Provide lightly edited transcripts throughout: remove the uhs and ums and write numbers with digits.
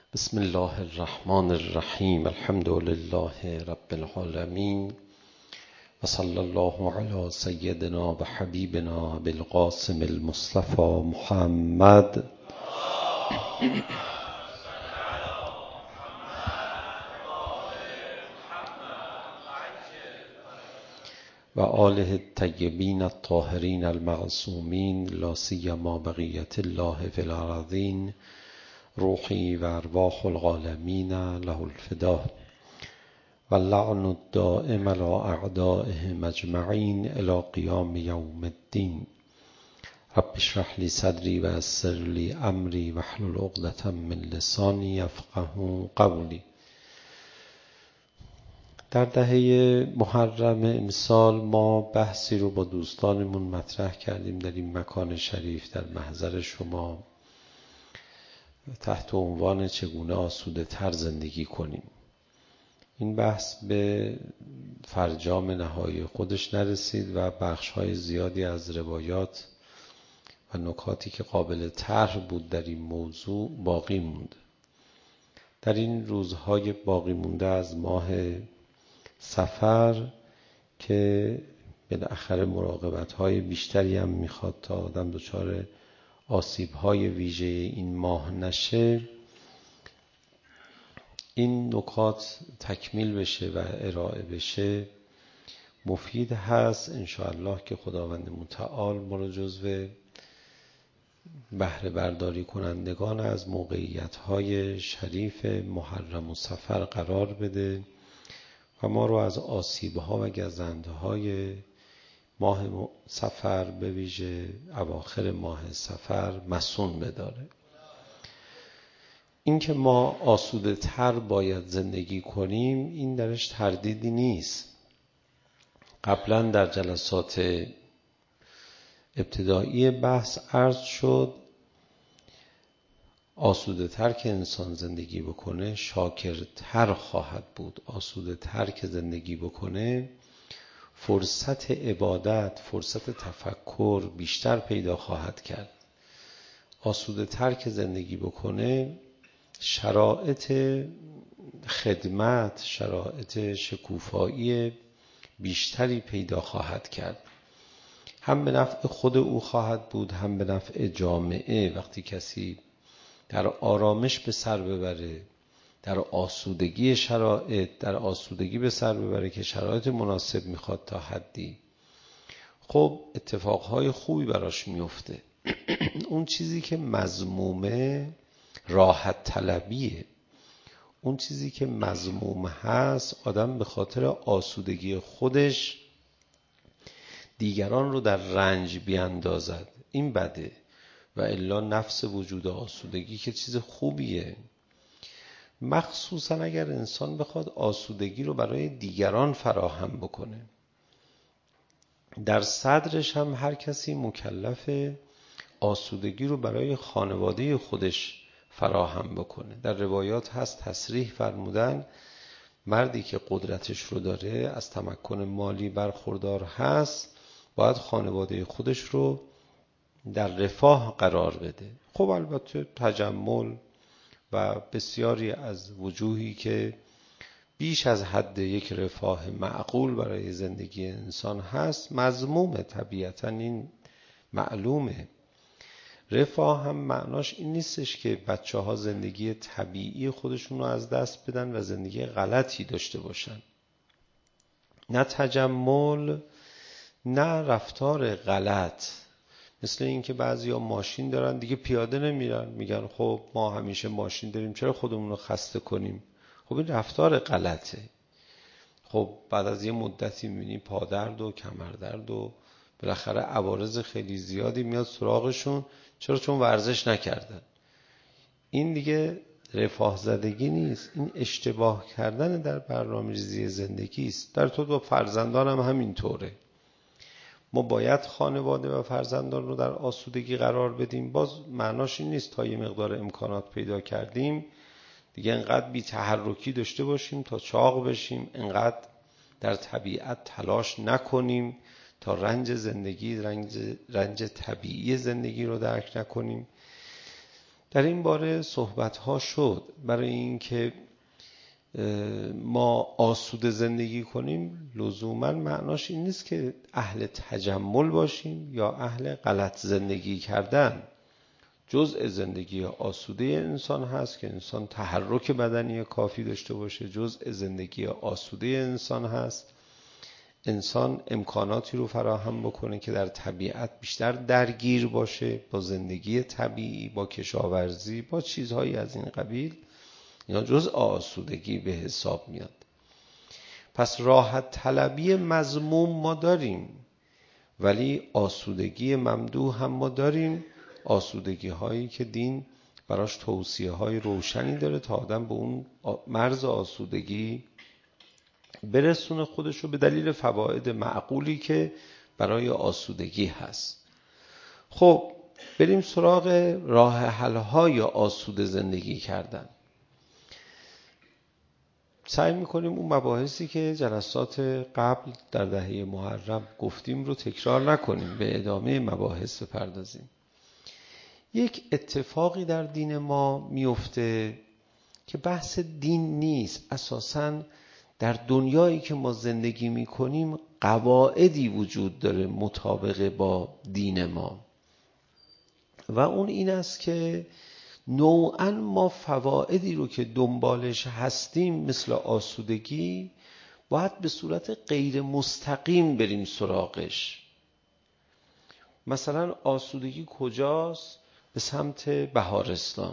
بسم الله الرحمن الرحیم. الحمد لله رب العالمین و صلی الله علی سیدنا و حبیبنا بالقاسم المصطفى محمد و آله الطیبین الطاهرین المعصومین لا سیما بقیة الله فی الارضین روحی و ارواح العالمین له الفدا و اللعن الدائم على اعدائهم اجمعین الی قیام یوم الدین. رب اشرح لی صدری و یسر لی امری واحلل عقدة من لسانی یفقهوا قولی. در دهه محرم امسال ما بحثی رو با دوستانمون مطرح کردیم در این مکان شریف در محضر شما تحت عنوان چگونه آسوده تر زندگی کنیم. این بحث به فرجام نهایی خودش نرسید و بخش‌های زیادی از روایات و نکاتی که قابل طرح بود در این موضوع باقی موند. در این روزهای باقی مونده از ماه صفر که بالاخره مراقبت‌های بیشتری هم میخواد تا آدم دچار آسیب‌های ویژه این ماه نشه، این نکات تکمیل بشه و ارائه بشه مفید هست انشاءالله که خداوند متعال ما رو جزو بهره برداری کنندگان از موقعیت‌های شریف محرم و صفر قرار بده و ما رو از آسیب‌ها و گزندهای ماه صفر به ویژه اواخر ماه صفر مصون بداره. این که ما آسوده تر باید زندگی کنیم این درش تردیدی نیست. قبلا در جلسات ابتدایی بحث عرض شد آسوده تر که انسان زندگی بکنه شاکرتر خواهد بود. آسوده تر که زندگی بکنه فرصت عبادت، فرصت تفکر بیشتر پیدا خواهد کرد. آسوده تر که زندگی بکنه شرایط خدمت، شرایط شکوفایی بیشتری پیدا خواهد کرد. هم به نفع خود او خواهد بود هم به نفع جامعه. وقتی کسی در آرامش به سر ببره، در آسودگی شرایط، در آسودگی به سر ببره که شرایط مناسب میخواد تا حدی، خب اتفاقهای خوبی براش میفته. اون چیزی که مذمومه راحت طلبیه. اون چیزی که مذموم هست آدم به خاطر آسودگی خودش دیگران رو در رنج بیاندازد، این بده. و الا نفس وجود آسودگی که چیز خوبیه، مخصوصا اگر انسان بخواد آسودگی رو برای دیگران فراهم بکنه. در صدرش هم هر کسی مکلف آسودگی رو برای خانواده خودش فراهم بکنه. در روایات هست تصریح فرمودن مردی که قدرتش رو داره، از تمکن مالی برخوردار هست، باید خانواده خودش رو در رفاه قرار بده. خب البته تجمل و بسیاری از وجوهی که بیش از حد یک رفاه معقول برای زندگی انسان هست مذمومه، طبیعتا این معلومه. رفاه هم معناش این نیستش که بچه ها زندگی طبیعی خودشون رو از دست بدن و زندگی غلطی داشته باشن. نه تجمل نه رفتار غلط. مثل این که بعضی ها ماشین دارن دیگه پیاده نمیرن، میگن خب ما همیشه ماشین داریم چرا خودمون رو خسته کنیم. خب این رفتار غلطه. خب بعد از یه مدتی میبینی پادرد و کمردرد و بالاخره عوارض خیلی زیادی میاد سراغشون. چرا؟ چون ورزش نکردن. این دیگه رفاه زدگی نیست، این اشتباه کردن در برنامه‌ریزی زندگی است. در تو با فرزندان هم همینطوره. ما باید خانواده و فرزندان رو در آسودگی قرار بدیم. باز معناش این نیست تا یه مقدار امکانات پیدا کردیم دیگه انقدر بی تحرکی داشته باشیم تا چاق بشیم، انقدر در طبیعت تلاش نکنیم تا رنج زندگی، رنج طبیعی زندگی رو درک نکنیم. در این باره صحبت ها شد. برای اینکه ما آسوده زندگی کنیم لزوما معناش این نیست که اهل تجمل باشیم یا اهل غلط زندگی کردن. جزء زندگی آسوده انسان هست که انسان تحرک بدنی کافی داشته باشه. جزء زندگی آسوده انسان هست انسان امکاناتی رو فراهم بکنه که در طبیعت بیشتر درگیر باشه با زندگی طبیعی، با کشاورزی، با چیزهایی از این قبیل. اینا جزء آسودگی به حساب میاد. پس راحت طلبی مذموم ما داریم، ولی آسودگی ممدوح هم ما داریم. آسودگی هایی که دین براش توصیه های روشنی داره تا آدم به اون مرز آسودگی برسونه خودشو به دلیل فواید معقولی که برای آسودگی هست. خب بریم سراغ راه حل های آسوده زندگی کردن. سعی میکنیم اون مباحثی که جلسات قبل در دهه محرم گفتیم رو تکرار نکنیم، به ادامه مباحث بپردازیم. یک اتفاقی در دین ما میفته که بحث دین نیست، اساساً در دنیایی که ما زندگی میکنیم قواعدی وجود داره مطابق با دین ما و اون این است که نوعاً ما فوائدی رو که دنبالش هستیم مثل آسودگی باید به صورت غیر مستقیم بریم سراغش. مثلا آسودگی کجاست؟ به سمت بهارستان.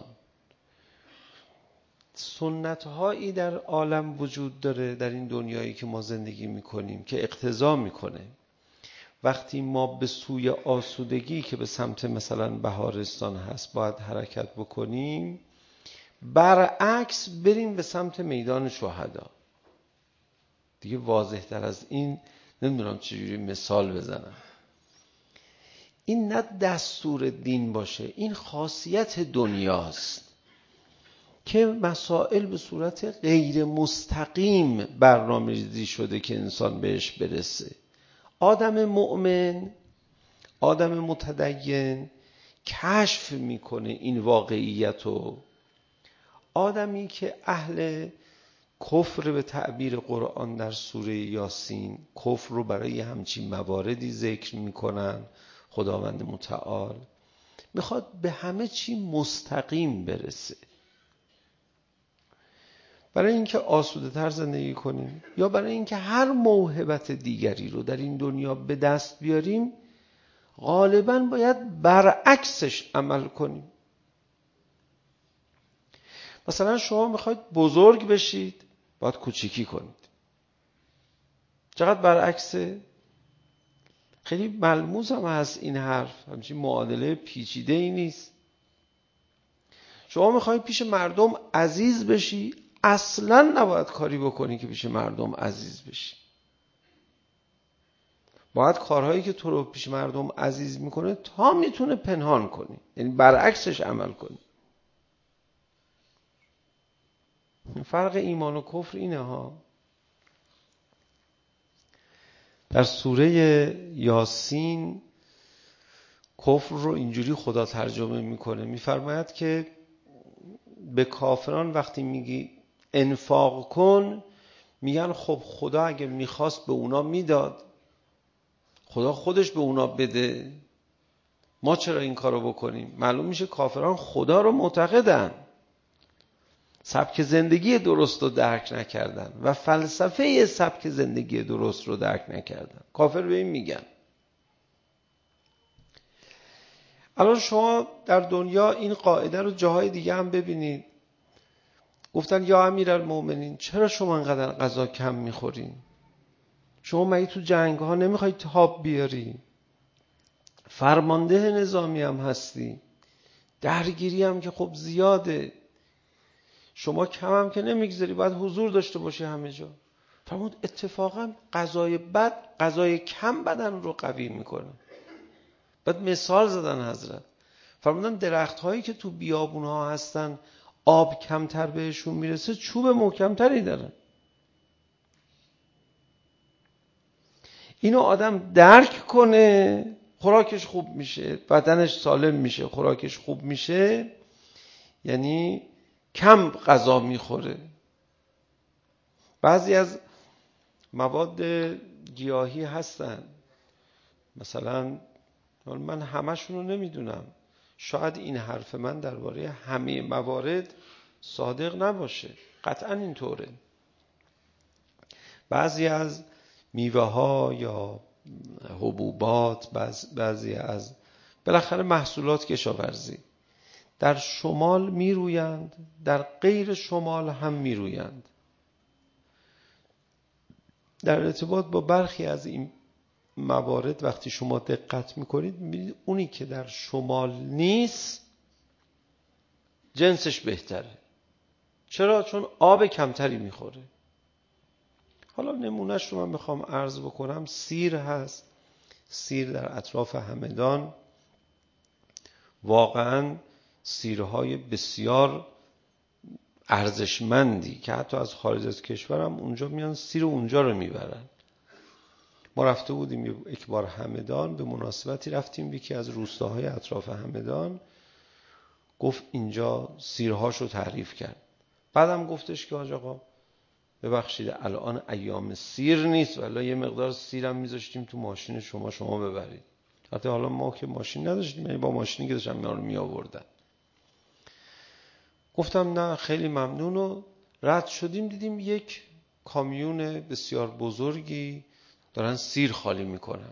سنت هایی در عالم وجود داره در این دنیایی که ما زندگی میکنیم که اقتضا میکنه وقتی ما به سوی آسودگی که به سمت مثلا بهارستان هست باید حرکت بکنیم، برعکس بریم به سمت میدان شهدا. دیگه واضح تر از این نمیدونم چجوری مثال بزنم. این نه دستور دین باشه، این خاصیت دنیاست که مسائل به صورت غیر مستقیم برنامه‌ریزی شده که انسان بهش برسه. آدم مؤمن، آدم متدین کشف میکنه این واقعیتو. آدمی که اهل کفر به تعبیر قرآن در سوره یاسین، کفر رو برای همچین مواردی ذکر میکنن، خداوند متعال میخواد به همه چی مستقیم برسه. برای اینکه آسوده تر زندگی کنیم یا برای اینکه هر موهبت دیگری رو در این دنیا به دست بیاریم غالباً باید برعکسش عمل کنیم. مثلا شما میخواید بزرگ بشید باید کوچیکی کنید. چقدر برعکسه؟ خیلی ملموس هم هست این حرف، همچین معادله پیچیده ای نیست. شما میخواید پیش مردم عزیز بشی، اصلاً نباید کاری بکنی که پیش مردم عزیز بشی. باید کارهایی که تو رو پیش مردم عزیز میکنه تا میتونه پنهان کنی، یعنی برعکسش عمل کنی. فرق ایمان و کفر اینه ها. در سوره یاسین کفر رو اینجوری خدا ترجمه میکنه، میفرماید که به کافران وقتی میگی انفاق کن میگن خب خدا اگه میخواست به اونا میداد، خدا خودش به اونا بده، ما چرا این کارو بکنیم؟ معلوم میشه کافران خدا رو معتقدن، سبک زندگی درست رو درک نکردن و فلسفه سبک زندگی درست رو درک نکردن. کافر به این میگن. الان شما در دنیا این قاعده رو جاهای دیگه هم ببینید. گفتن یا امیرالمومنین چرا شما انقدر غذا کم میخورین؟ شما مگه تو جنگ ها نمیخوای تاب بیاری؟ فرمانده نظامی هم هستی، درگیری هم که خب زیاده، شما کم هم که نمیگذاری، باید حضور داشته باشی همه جا. فرمود اتفاقا غذای کم بدن رو قوی میکنه. بعد مثال زدن حضرت، فرمودن درخت هایی که تو بیابون ها هستن آب کمتر بهشون میرسه چوب محکمتری دارن. اینو آدم درک کنه خوراکش خوب میشه، بدنش سالم میشه، خوراکش خوب میشه، یعنی کم غذا میخوره. بعضی از مواد گیاهی هستن، مثلا من همشون رو نمیدونم، شاید این حرف من درباره همه موارد صادق نباشه، قطعا اینطوره. بعضی از میوه ها یا حبوبات، بعضی از بالاخره محصولات کشاورزی در شمال میرویند، در غیر شمال هم میرویند. در ارتباط با برخی از این موارد وقتی شما دقت میکنید میبینید اونی که در شمال نیست جنسش بهتره. چرا؟ چون آب کمتری میخوره. حالا نمونهش رو من میخوام عرض بکنم. سیر هست، سیر در اطراف همدان، واقعا سیرهای بسیار ارزشمندی که حتی از خارج از کشورم اونجا میان سیر اونجا رو میبرن. ما رفته بودیم یک بار همدان، به مناسبتی رفتیم یکی از روستاهای اطراف همدان، گفت اینجا سیرهاشو تعریف کرد. بعدم گفتش که حاج آقا ببخشید الان ایام سیر نیست، ولی یه مقدار سیرم میذاشتیم تو ماشین شما ببرید. حتی حالا ما که ماشین نداشتیم، یعنی با ماشینی که داشتم اینا رو می آوردن. گفتم نه خیلی ممنون. و رد شدیم دیدیم یک کامیون بسیار بزرگی دارن سیر خالی میکنن،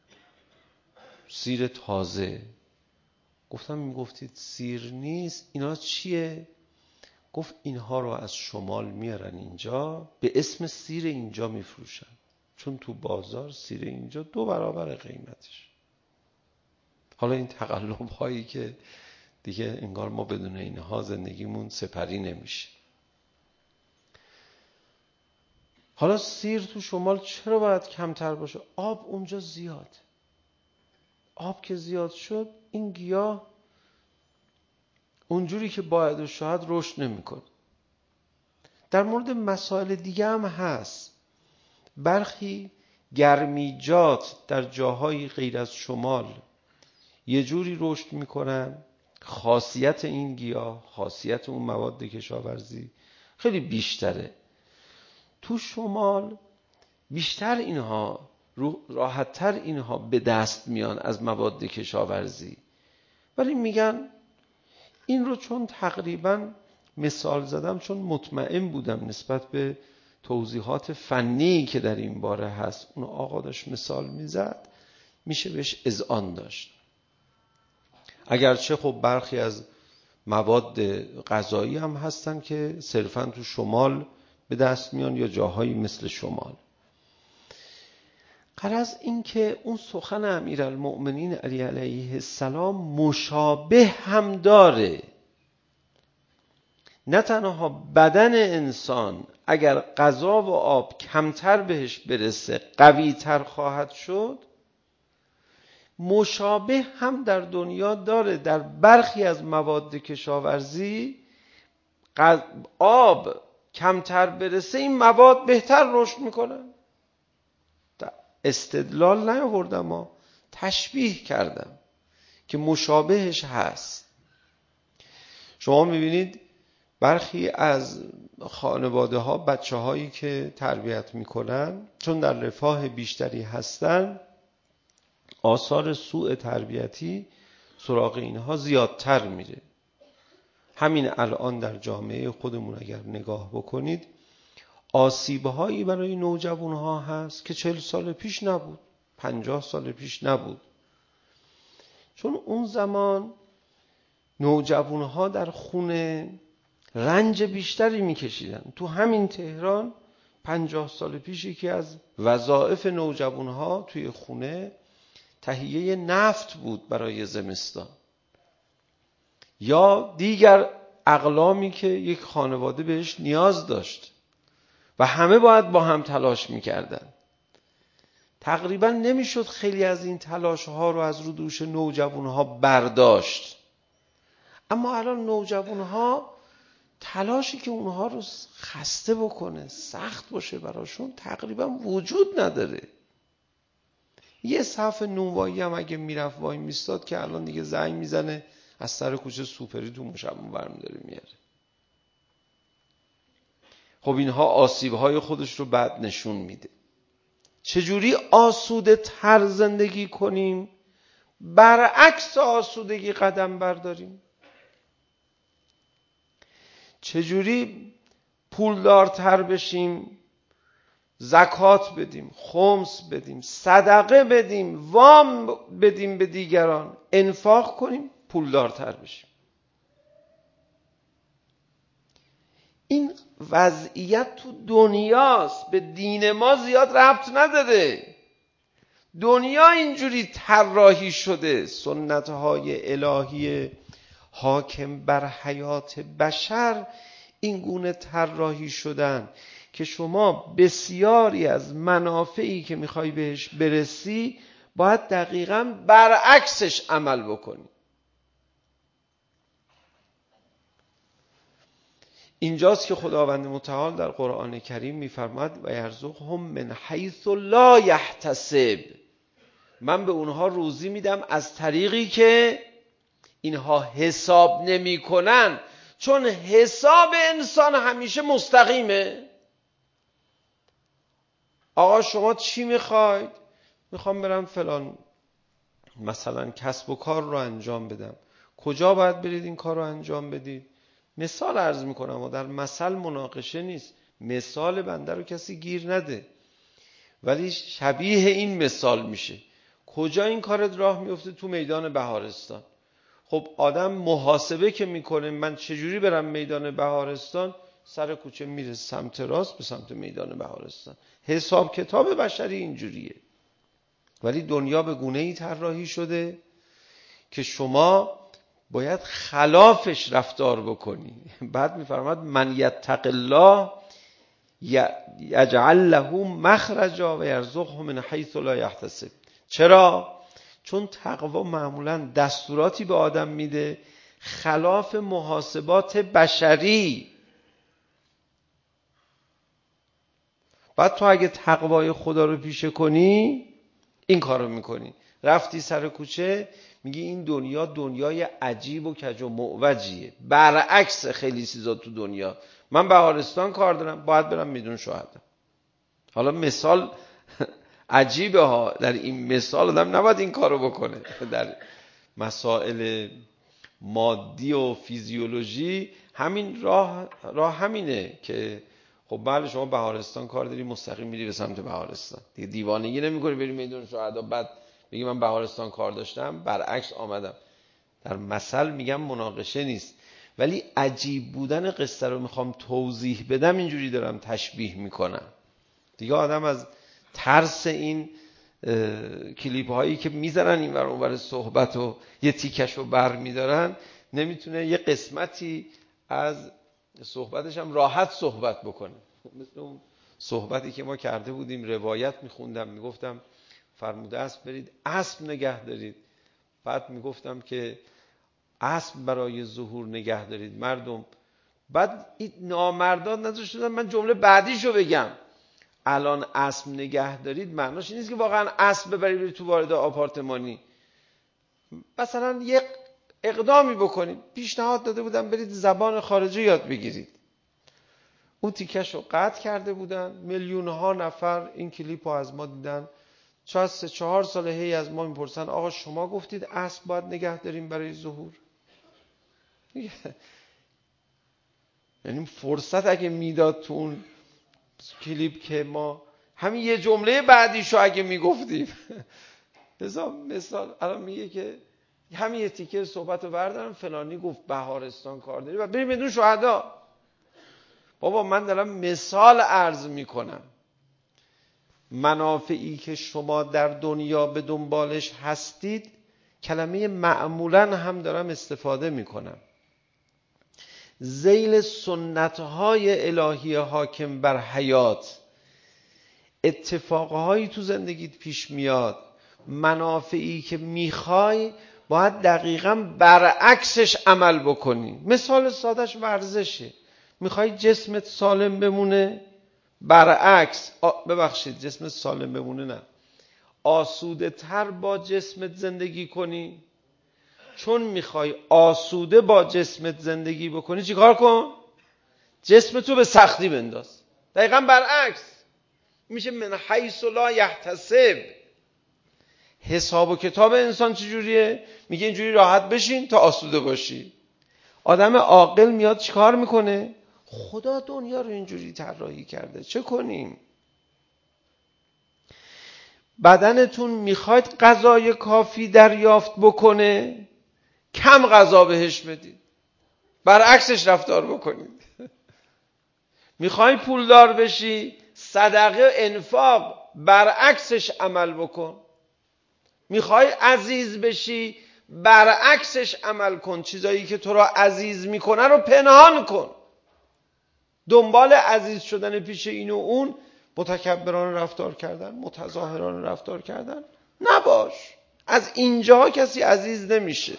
سیر تازه. گفتم میگفتید سیر نیست، اینا چیه؟ گفت اینها رو از شمال میارن اینجا، به اسم سیر اینجا میفروشن، چون تو بازار سیر اینجا 2 برابر قیمتش. حالا این تقلب هایی که دیگه انگار ما بدون اینها زندگیمون سپری نمیشه. حالا سیر تو شمال چرا باید کمتر باشه؟ آب اونجا زیاد. آب که زیاد شد این گیاه اونجوری که باید و شاید رشد نمیکنه. در مورد مسائل دیگه هم هست. برخی گرمیجات در جاهای غیر از شمال یه جوری رشد میکنن، خاصیت این گیاه، خاصیت اون مواد کشاورزی خیلی بیشتره. تو شمال بیشتر اینها راحت‌تر اینها به دست میان از مواد کشاورزی، ولی میگن این رو چون تقریبا مثال زدم، چون مطمئن بودم نسبت به توضیحات فنی که در این باره هست، اون آقا داشت مثال میزد، میشه بهش اذعان داشت. اگرچه خب برخی از مواد غذایی هم هستن که صرفاً تو شمال به دست میان یا جاهایی مثل شمال. غرض این که اون سخن امیرالمؤمنین علی علیه السلام مشابه هم داره. نه تنها بدن انسان اگر غذا و آب کمتر بهش برسه قوی‌تر خواهد شد، مشابه هم در دنیا داره. در برخی از مواد کشاورزی آب کمتر برسه این مواد بهتر رشد میکنن. استدلال نیاوردم، ما تشبیه کردم که مشابهش هست. شما میبینید برخی از خانواده ها بچه هایی که تربیت میکنن چون در رفاه بیشتری هستن، آثار سوء تربیتی سراغ اینها زیادتر میره. همین الان در جامعه خودمون اگر نگاه بکنید آسیب‌هایی برای نوجوان‌ها هست که 40 سال پیش نبود، 50 سال پیش نبود. چون اون زمان نوجوان‌ها در خونه رنج بیشتری می‌کشیدن. تو همین تهران 50 سال پیش یکی از وظایف نوجوان‌ها توی خونه تهیه نفت بود برای زمستان یا دیگر اقلامی که یک خانواده بهش نیاز داشت و همه باید با هم تلاش میکردن. تقریبا نمیشد خیلی از این تلاش ها رو از رو دوش نوجوان ها برداشت. اما الان نوجوان ها تلاشی که اونها رو خسته بکنه، سخت باشه براشون، تقریبا وجود نداره. یه صف نونوایی هم اگه میرفت وای میستاد که الان دیگه زنگ میزنه از سر کوچه سوپری تو مشمون برمی داره میاره. خب اینها آسیب‌های خودش رو بعد نشون میده. چجوری آسوده تر زندگی کنیم؟ برعکس آسودگی قدم برداریم. چجوری پولدارتر بشیم؟ زکات بدیم، خمس بدیم، صدقه بدیم، وام بدیم به دیگران، انفاق کنیم، پولدارتر بشیم. این وضعیت تو دنیاست، به دین ما زیاد ربط نداره. دنیا اینجوری طراحی شده، سنت‌های الهی حاکم بر حیات بشر این گونه طراحی شدن که شما بسیاری از منافعی که میخوای بهش برسی باید دقیقاً برعکسش عمل بکنی. اینجاست که خداوند متعال در قرآن کریم میفرماید و یرزقهم من حیث لا یحتسب، من به اونها روزی میدم از طریقی که اینها حساب نمی کنن، چون حساب انسان همیشه مستقیمه. آقا شما چی میخواید؟ میخوام برم فلان مثلا کسب و کار رو انجام بدم. کجا باید برید این کار رو انجام بدید؟ مثال عرض میکنم و در مثل مناقشه نیست، مثال بنده رو کسی گیر نده، ولی شبیه این مثال میشه. کجا این کارت راه میفته؟ تو میدان بهارستان. خب آدم محاسبه که میکنه من چجوری برم میدان بهارستان، سر کوچه میره سمت راست به سمت میدان بهارستان. حساب کتاب بشری اینجوریه. ولی دنیا به گونه‌ای طراحی شده که شما باید خلافش رفتار بکنی. بعد میفرماد من یتق الله یجعل له مخرجا و یرزقه من حیث لا یحتسب. چرا؟ چون تقوا معمولا دستوراتی به آدم میده خلاف محاسبات بشری. بعد تو اگه تقوای خدا رو پیشه کنی این کارو میکنی. رفتی سر کوچه میگی این دنیا دنیای عجیب و کج و معوجیه، برعکس خیلی چیزا تو دنیا. من بهارستان کار دارم، باید برم میدون شهدا. حالا مثال عجیبه ها، در این مثال آدم نباید این کارو بکنه. در مسائل مادی و فیزیولوژی همین راه همینه که خب بله شما بهارستان کار داری، مستقیم میری به سمت بهارستان دیگه. دیوانگی نمی‌کنی بری میدون شهدا بعد بگی من بهارستان کار داشتم برعکس آمدم. در مثل میگم مناقشه نیست، ولی عجیب بودن قصه رو میخوام توضیح بدم اینجوری دارم تشبیه میکنم دیگه. آدم از ترس این کلیپ هایی که میذارن این ور اون ور صحبت و یه تیکش رو بر میدارن نمیتونه یه قسمتی از صحبتش هم راحت صحبت بکنه. مثل اون صحبتی که ما کرده بودیم، روایت میخوندم، میگفتم فرموده است برید اسب نگه دارید، بعد میگفتم که اسب برای ظهور نگه دارید مردم، بعد این نامردان نذاشتن من جمله بعدیشو بگم. الان اسب نگه دارید معناش این نیست که واقعا اسب ببرید تو وارد آپارتمانی. مثلا یک اقدامی بکنید. پیشنهاد داده بودم برید زبان خارجی یاد بگیرید. اون تیکش رو قطع کرده بودن، میلیون ها نفر این کلیپ رو از ما دیدن. 3-4 ساله هی از ما میپرسن آقا شما گفتید اسب باید نگه داریم برای ظهور. یعنی فرصت اگه میداد تو اون کلیپ که ما همین یه جمله بعدیشو اگه میگفتیم مثال الان میگه که همین یه تیکه صحبت رو بردارم فلانی گفت بهارستان کار داری و بریم بدون شهدا. بابا من دارم مثال عرض میکنم. منافعی که شما در دنیا به دنبالش هستید، کلمه معمولا هم دارم استفاده میکنم، ذیل سنتهای الهی حاکم بر حیات، اتفاقهایی تو زندگیت پیش میاد، منافعی که میخوای باید دقیقاً برعکسش عمل بکنی. مثال سادهش ورزشه. میخوای جسمت سالم بمونه، برعکس ببخشید جسمت سالم بمونه نه، آسوده تر با جسمت زندگی کنی، چون میخوای آسوده با جسمت زندگی بکنی چیکار کن؟ جسمتو به سختی بنداز. دقیقا برعکس میشه من حیث لا یحتسب. حساب و کتاب انسان چجوریه؟ میگه اینجوری راحت بشین تا آسوده باشی. آدم عاقل میاد چیکار میکنه؟ خدا دنیا رو اینجوری طراحی کرده، چه کنیم؟ بدنتون میخواید غذای کافی دریافت بکنه، کم غذا بهش بدید، برعکسش رفتار بکنید. میخوای پولدار بشی، صدقه انفاق، برعکسش عمل بکن. میخوای عزیز بشی، برعکسش عمل کن. چیزایی که تو را عزیز میکنه رو پنهان کن. دنبال عزیز شدن پیش این و اون، متکبران رفتار کردن، متظاهران رفتار کردن نباش. از اینجا کسی عزیز نمیشه.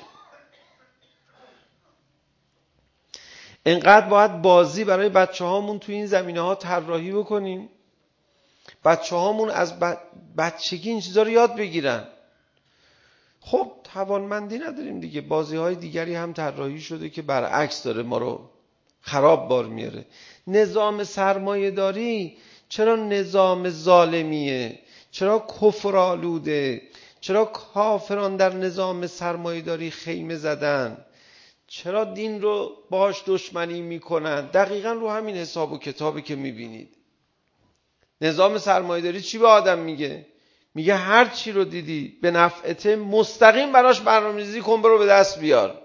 اینقدر باید بازی برای بچه هامون توی این زمینه ها طراحی بکنیم، بچه هامون از بچگی این چیزا رو یاد بگیرن. خب توانمندی نداریم دیگه، بازی های دیگری هم طراحی شده که برعکس داره ما رو خراب بار میاره. نظام سرمایه داری چرا نظام ظالمیه؟ چرا کفر آلوده؟ چرا کافران در نظام سرمایه داری خیمه زدن؟ چرا دین رو باهاش دشمنی میکنن؟ دقیقا رو همین حساب و کتابی که میبینید. نظام سرمایه‌داری چی به آدم میگه؟ میگه هر چی رو دیدی به نفعته مستقیم براش برنامه‌ریزی کن، برو به دست بیار.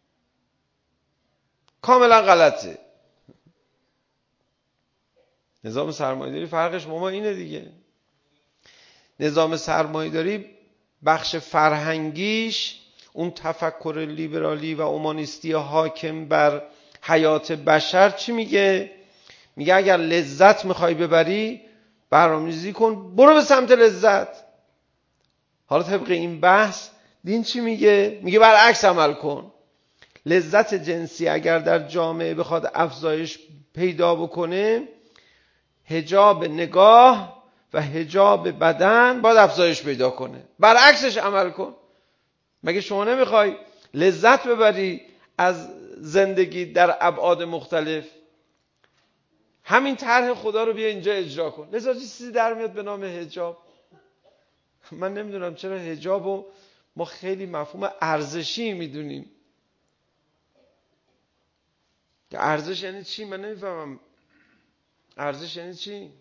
کاملا غلطه. نظام سرمایه‌داری فرقش با ما اینه دیگه. نظام سرمایه‌داری بخش فرهنگیش، اون تفکر لیبرالی و اومانیستی حاکم بر حیات بشر چی میگه؟ میگه اگر لذت میخوای ببری برنامه‌ریزی کن، برو به سمت لذت. حالا طبق این بحث دین چی میگه؟ میگه برعکس عمل کن. لذت جنسی اگر در جامعه بخواد افزایش پیدا بکنه، حجاب نگاه و حجاب بدن باید افزایش پیدا کنه. برعکسش عمل کن. مگه شما نمیخوای لذت ببری از زندگی در ابعاد مختلف؟ همین طرح خدا رو بیا اینجا اجرا کن. لذا چیزی در میاد به نام حجاب. من نمیدونم چرا حجاب رو ما خیلی مفهوم ارزشی میدونیم. ارزش یعنی چی؟ من نمیفهمم. ارزش یعنی چی؟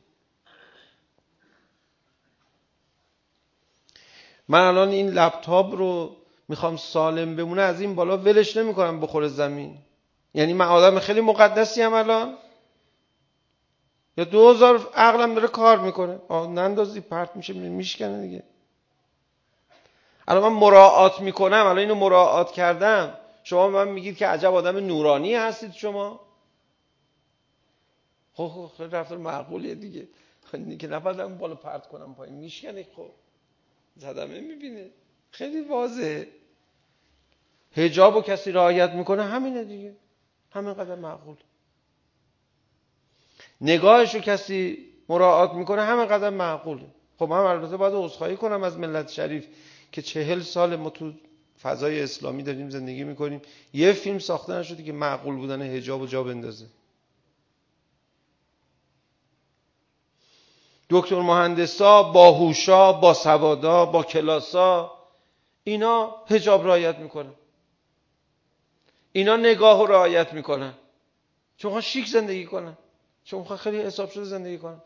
من الان این لپتاپ رو میخوام سالم بمونه، از این بالا ولش نمیکنم بخوره زمین. یعنی من آدم خیلی مقدسی ام الان؟ یا 2000 عقلم داره کار میکنه؟ نندازی پرت میشه میشکنه دیگه. الان من مراعات میکنم، الان اینو مراعات کردم، شما من میگید که عجب آدم نورانی هستید شما. خب خیلی رفتار معقولیه دیگه. که نباید بالا پرت کنم پایین میشکنه. خب زدمه میبینه، خیلی واضحه. حجابو کسی رعایت میکنه همینه دیگه، همین قدر معقول. نگاهشو کسی مراعات میکنه همین قدر معقوله. خب من البته باید عذرخواهی کنم از ملت شریف که 40 سال ما تو فضای اسلامی داریم زندگی میکنیم، یه فیلم ساخته نشده که معقول بودن حجابو جا بندازه. دکتر مهندسا، باهوشا، باسوادا، با کلاسا، اینا حجاب رعایت میکنن. اینا نگاهو رعایت میکنن. چون خواهد شیک زندگی کنن، چون خواهد خیلی حساب شده زندگی کنن.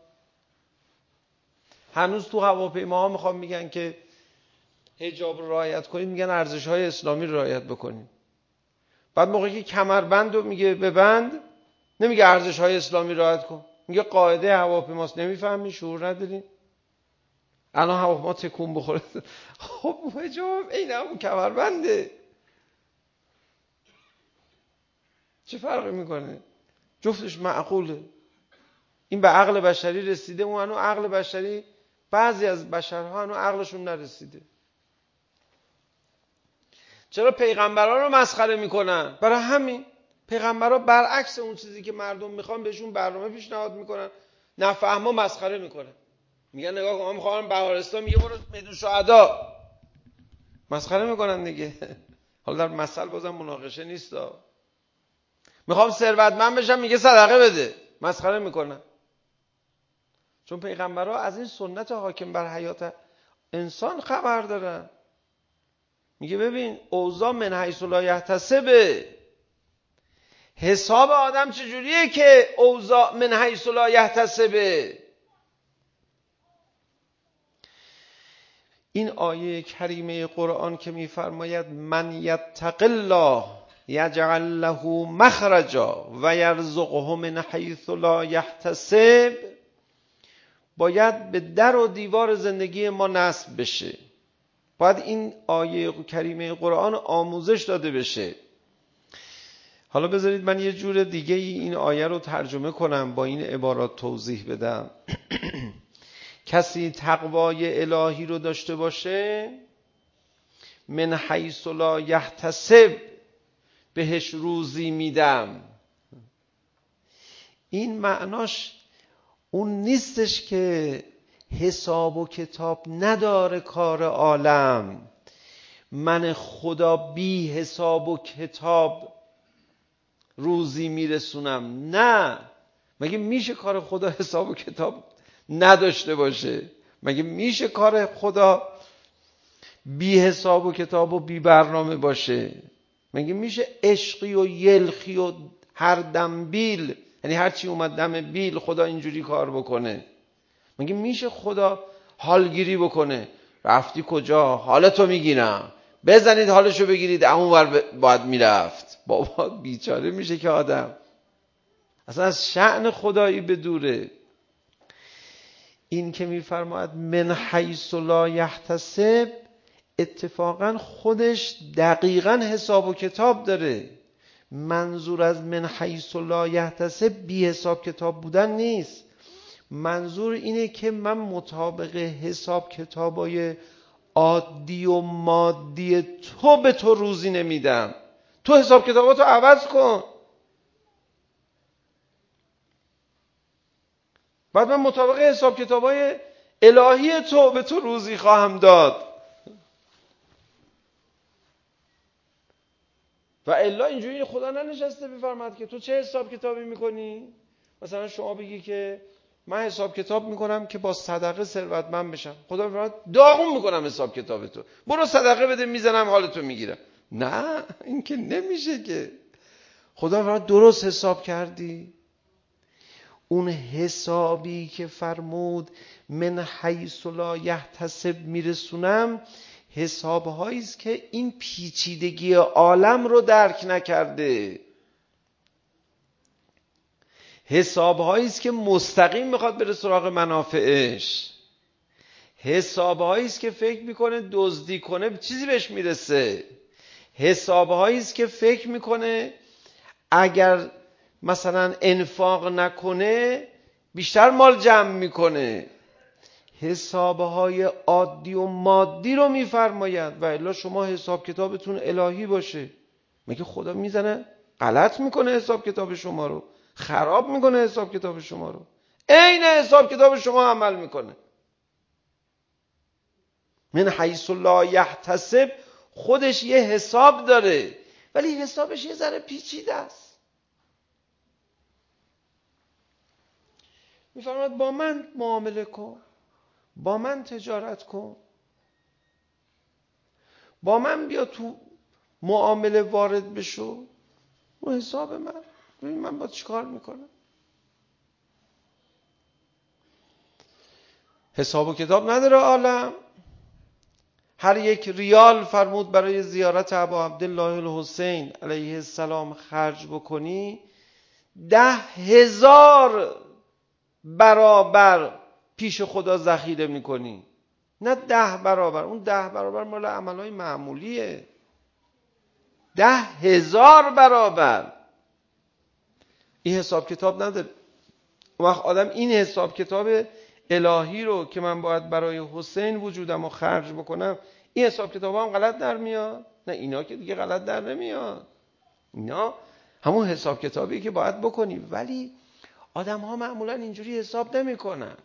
هنوز تو هواپیماها میخوام میگن که حجاب رو رعایت کنید، میگن ارزش‌های اسلامی رو رعایت بکنید. بعد موقعی که کمربند رو میگه ببند، نمیگه ارزش‌های اسلامی رعایت کن، میگه قاعده هواپیماست. نمیفهمی؟ شعور نداری؟ الان هواپیما تکون بخوره، خب حجاب این همون کمربنده، چه فرقی میکنه؟ جفتش معقوله. این به عقل بشری رسیده، اون هنوز عقل بشری، بعضی از بشرها هنوز عقلشون نرسیده. چرا پیغمبران رو مسخره میکنن؟ برای همین پیغمبران برعکس اون چیزی که مردم میخوان بهشون برنامه پیشنهاد میکنن، نفهما مسخره میکنن. میگن نگاه کن من میخوام بهارستان، میگه برو میدون شهدا. مسخره میکنن دیگه. حالا در مثل بازم مناقشه نیست. میخوام ثروتمند بشم، میگه صدقه بده. مسخره میکنن. چون پیغمبرها از این سنت حاکم بر حیات انسان خبر دارن. میگه ببین اوضاع من حیث لا یحتسب، حساب آدم چجوریه که اوضاع من حیث لا یحتسب. این آیه کریمه قرآن که میفرماید من یتق الله یجعل له مخرجا و یرزقه من حیث لا یحتسب، باید به در و دیوار زندگی ما نصب بشه. باید این آیه کریمه قرآن آموزش داده بشه. حالا بذارید من یه جور دیگه این آیه رو ترجمه کنم، با این عبارات توضیح بدم. کسی تقوای الهی رو داشته باشه، من حیث لا یحتسب بهش روزی میدم. این معناش اون نیستش که حساب و کتاب نداره کار عالم، من خدا بی حساب و کتاب روزی میرسونم. نه، مگه میشه کار خدا حساب و کتاب نداشته باشه؟ مگه میشه کار خدا بی حساب و کتاب و بی برنامه باشه؟ مگه میشه عشقی و یلخی و هر دم بیل، یعنی هر چی اومد دم بیل خدا اینجوری کار بکنه؟ مگه میشه خدا حالگیری بکنه؟ رفتی کجا؟ حالتو میگیرم، بزنید حالشو بگیرید، اون ور باید میرفت. بابا بیچاره میشه که آدم اصلا از شأن خدایی بدوره. این که میفرماید من حیث لا یحتسب، اتفاقا خودش دقیقا حساب و کتاب داره. منظور از من حیث لا یحتسب بی حساب کتاب بودن نیست. منظور اینه که من مطابق حساب کتابای عادی و مادی تو به تو روزی نمیدم. تو حساب کتاباتو عوض کن، بعد من مطابق حساب کتابای الهی تو به تو روزی خواهم داد. و الا اینجوری خدا ننشسته بفرماد که تو چه حساب کتابی میکنی؟ مثلا شما بگی که من حساب کتاب میکنم که با صدقه ثروتمند بشم. خدا میفرماد داغون میکنم حساب کتاب تو، برو صدقه بده، میزنم حالتو میگیرم. نه، این که نمیشه که. خدا میفرماد درست حساب کردی. اون حسابی که فرمود من حیث لا یحتسب میرسونم، حسابهایی است که این پیچیدگی عالم رو درک نکرده. حسابهایی است که مستقیم میخواد بره سراغ منافعش. حسابهایی است که فکر میکنه دزدی کنه چیزی بهش میرسه. حسابهایی است که فکر میکنه اگر مثلا انفاق نکنه بیشتر مال جمع میکنه. حسابهای عادی و مادی رو میفرماید. و الا شما حساب کتابتون الهی باشه، مگه خدا میزنه غلط میکنه حساب کتاب شما رو، خراب میکنه حساب کتاب شما رو؟ عین حساب کتاب شما عمل میکنه. من حیث لا یحتسب خودش یه حساب داره، ولی حسابش یه ذره پیچیده است. میفرماید با من معامله کن، با من تجارت کن، با من بیا تو معامله وارد بشو، و حساب من ببین من با چیکار میکنم. حساب و کتاب نداره عالم. هر یک ریال فرمود برای زیارت ابا عبدالله الحسین علیه السلام خرج بکنی 10,000 برابر پیش خدا ذخیره میکنی. نه 10 برابر، اون 10 برابر مال عملهای معمولیه. 10,000 برابر. این حساب کتاب نداره. اون وقت آدم این حساب کتاب الهی رو که من باید برای حسین وجودم رو خرج بکنم، این حساب کتاب هم غلط در میاد؟ نه، اینا که دیگه غلط در نمیاد. اینا همون حساب کتابی که باید بکنی. ولی آدم ها معمولا اینجوری حساب نمی کنن.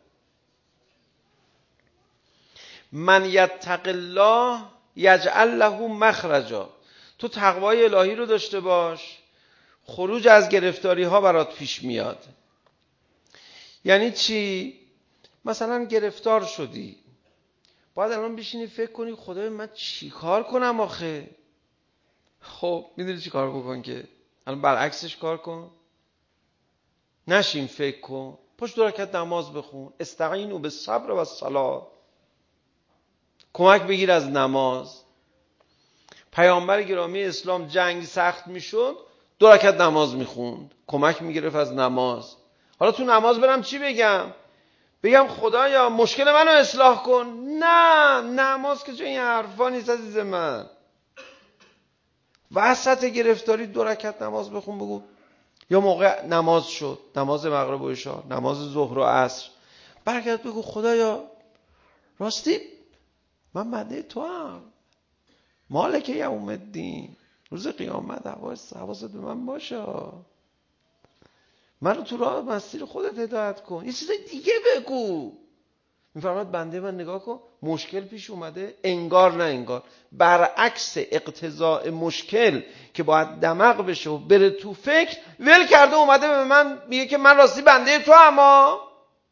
من یتق الله یجعل له مخرجا. تو تقوای الهی رو داشته باش، خروج از گرفتاری ها برات پیش میاد. یعنی چی؟ مثلا گرفتار شدی، باید الان بشینی فکر کنی خدای من چی کار کنم آخه؟ خب میدونی چی کار بکن که؟ الان برعکسش کار کن. نشین فکر کن، پشت 2 رکعت نماز بخون. استعینوا بالصبر و الصلاة. کمک بگیر از نماز. پیامبر گرامی اسلام جنگ سخت میشد 2 رکعت نماز میخوند، کمک میگرفت از نماز. حالا تو نماز برم چی بگم خدایا مشکل منو اصلاح کن؟ نه، نماز که جای این حرفا نیست عزیز من. وسط گرفتاری 2 رکعت نماز بخون، بگو یا موقع نماز شد، نماز مغرب و عشا، نماز ظهر و عصر، برگرد بگو خدایا راستی من بنده تو هم، مالک یوم الدین، روز قیامت حواست به من باشه، منو تو راه مسیر خودت هدایت کن. یه چیز دیگه بگو. میفرماد بنده من نگاه کن، مشکل پیش اومده، انگار نه انگار، برعکس اقتضاء مشکل که باید دماغ بشه و بره تو فکر، ول کرده اومده به من میگه که من راستی بنده تو اما.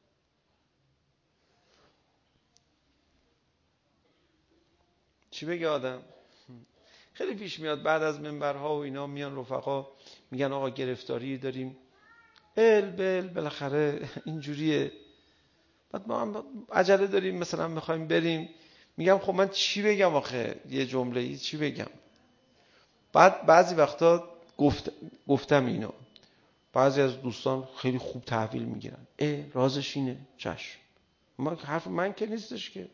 چی بگه آدم؟ خیلی پیش میاد بعد از منبرها و اینا میان رفقا میگن آقا گرفتاری داریم، بالاخره اینجوریه، بعد ما هم عجله داریم مثلا میخوایم بریم، میگم خب من چی بگم آخه، یه جمله‌ای چی بگم؟ بعد بعضی وقتا گفتم اینو، بعضی از دوستان خیلی خوب تحویل میگیرن، رازش اینه، چشم، حرف من که نیستش که.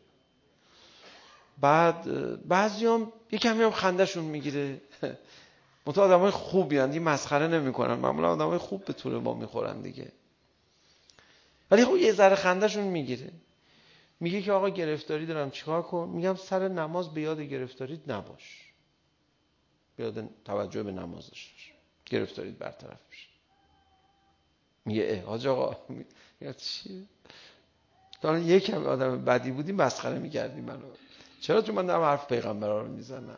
بعد بعضیام یکم هم خندهشون میگیره. منتها آدمای خوبی هستند، مسخره نمیکنن، معمولا آدمای خوب به طور ما میخورن دیگه، ولی خب یه ذره خندهشون میگیره. میگه که آقا گرفتاری دارم چیکار کنم؟ میگم سر نماز به یاد گرفتاریت نباش، به یاد توجه به نماز داشته باش، گرفتاریت برطرف بشه. میگه حاج آقا میگه چی؟ تا یکم آدم بدی بودی مسخره میکردی منو، چرا تو من دارم حرف پیغمبرا رو میزنم؟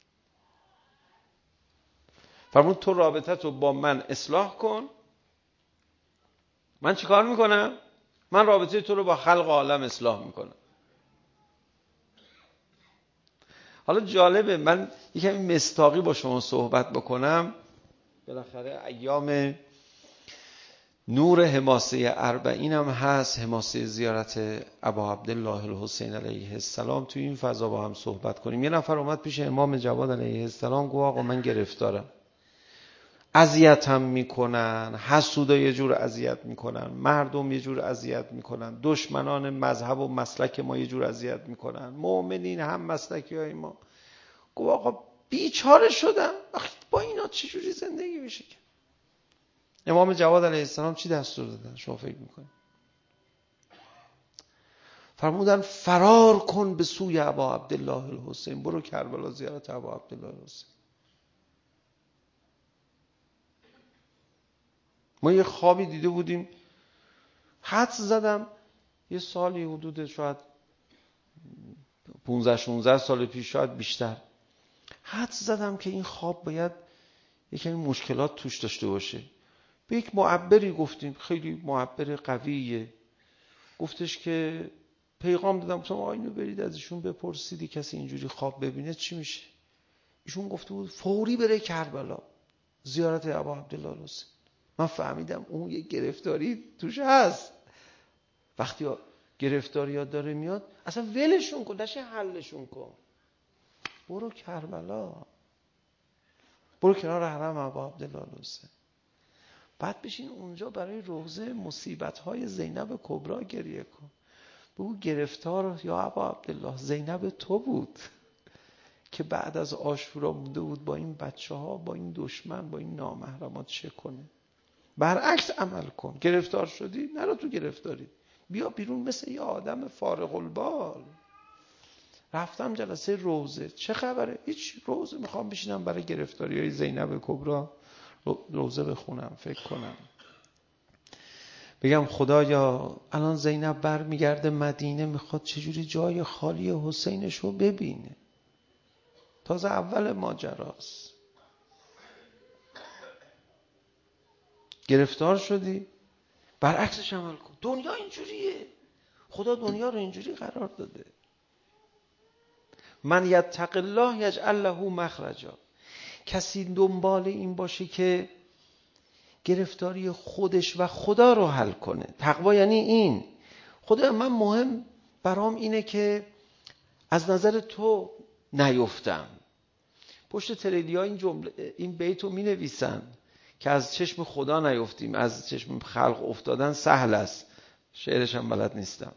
فرمود تو رابطت رو با من اصلاح کن. من چیکار میکنم؟ من رابطه تو رو با خلق عالم اصلاح میکنم. حالا جالبه، من یکم مستاقی با شما صحبت بکنم. بالاخره ایام نور حماسه اربعین هم هست، حماسه زیارت ابا عبدالله الحسین علیه السلام. توی این فضا با هم صحبت کنیم. یه نفر اومد پیش امام جواد علیه السلام، گفت آقا من گرفتارم، اذیتم میکنن، حسودا یه جور اذیت میکنن، مردم یه جور اذیت میکنن، دشمنان مذهب و مسلک ما یه جور اذیت میکنن، مؤمنین هم مسلکی های ما. گفت آقا بیچاره شدم، با اینا چجوری زندگی میشه؟ امام جواد علیه السلام چی دستور دادن شما فکر میکنید؟ فرمودن فرار کن به سوی ابا عبدالله الحسین، برو کربلا زیارت ابا عبدالله الحسین. ما یه خوابی دیده بودیم، حدس زدم یه سالی حدود شاید 15-16 سال پیش، شاید بیشتر، حدس زدم که این خواب باید یکمی مشکلات توش داشته باشه. به یک معبری گفتیم، خیلی معبر قویه، گفتش که پیغام دادم، گفتم آقا اینو برید از ایشون بپرسیدی کسی اینجوری خواب ببینه چی میشه. ایشون گفته بود فوری بره کربلا زیارت ابا عبدالله الحسین. من فهمیدم اون یه گرفتاری توش هست. وقتی گرفتاریات داره میاد اصلا ولشون کن، دشه حلشون کن، برو کربلا، برو کنار حرم ابا عبدالله الحسین، بعد بشین اونجا برای روزه مصیبت‌های زینب کبرا گریه کن، بگو گرفتار یا ابا عبدالله زینب تو بود که بعد از عاشورا مونده بود با این بچه‌ها، با این دشمن، با این نامحرمات چه کنه. برعکس عمل کن. گرفتار شدی نرو تو گرفتاری، بیا بیرون مثل یه آدم فارغ البال. رفتم جلسه روزه، چه خبره؟ هیچ، روزه میخوام بشینم برای گرفتاری‌های زینب کبرا روزه بخونم، فکر کنم، بگم خدایا الان زینب برمیگرده مدینه، میخواد چجوری جای خالی حسینش رو ببینه، تازه اول ماجراست. گرفتار شدی، برعکسش عمل کن. دنیا اینجوریه، خدا دنیا رو اینجوری قرار داده. من یتق الله یجعل له مخرجا. کسی دنبال این باشه که گرفتاری خودش و خدا رو حل کنه. تقوا یعنی این. خدا من مهم برام اینه که از نظر تو نیفتم. پشت تریلی ها این بیت رو می نویسن که از چشم خدا نیفتیم، از چشم خلق افتادن سهل است. شعرش هم بلد نیستم.